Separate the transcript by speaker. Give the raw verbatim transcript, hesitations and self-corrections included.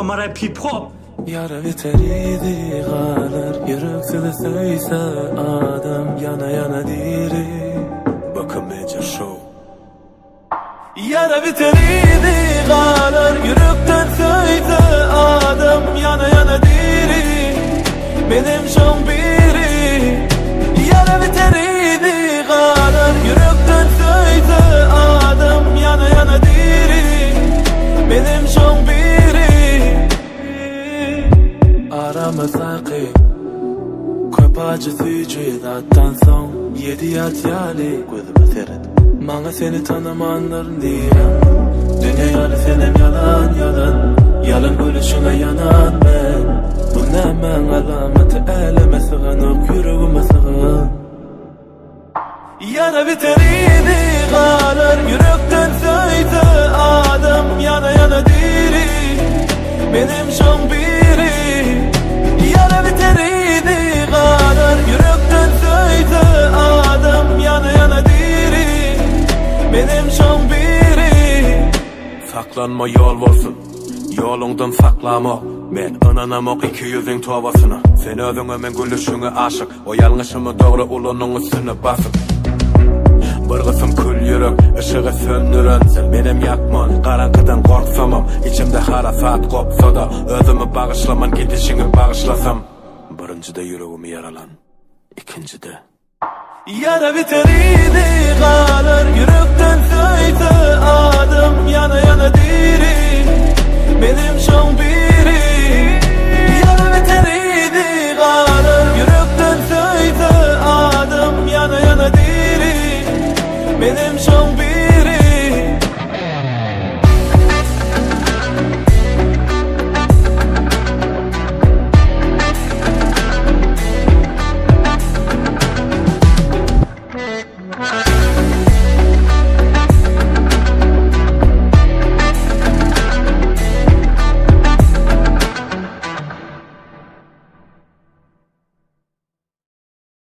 Speaker 1: Kamera hip hop.
Speaker 2: Yara biteriydi galar, yüreksiz söyse adam, yana yana diri. Bakın Major Show. Yara biteriydi galar, yürekten söyse adam, yana yana diri. Benim şan biri. Yara biteriydi galar, yürekten söyse adam, yana yana diri. Benim şan biri. Arama sakı köp acıtıcı zattan son yedi yat yali gözüme seyret. Bana seni tanımanların diye dünyalı senin yalan yalan. Yalan gülüşüne yanan ben. Bu ne men alameti eleme sığınıp yüreğime sığın. Yara biteriydi galar, yürekten söyse adam, yana yana diri. Benim şan biri. Yara biteriydi galar, yürekten söyse adam, yana yana diri. Benim şan biri. Saklanma yol olsun, yolundan saklama. Men ınanamok iki yüzün tovasına. Sen özüne men gülüşüne aşık. O yanlışımı doğru ulunun üstüne basıp. Bir kısım kül yürek, ışığı söndüren. Sen benim yakman, karanlıktan korksamam. İçimde harasat kopsa da özümü bağışlaman, gidişini bağışlasam. Birinci de yüreğimi yaralan, ikinci de yara biteriydi galar, yürekten söyse adam, yana yana diri. Benim şan bir.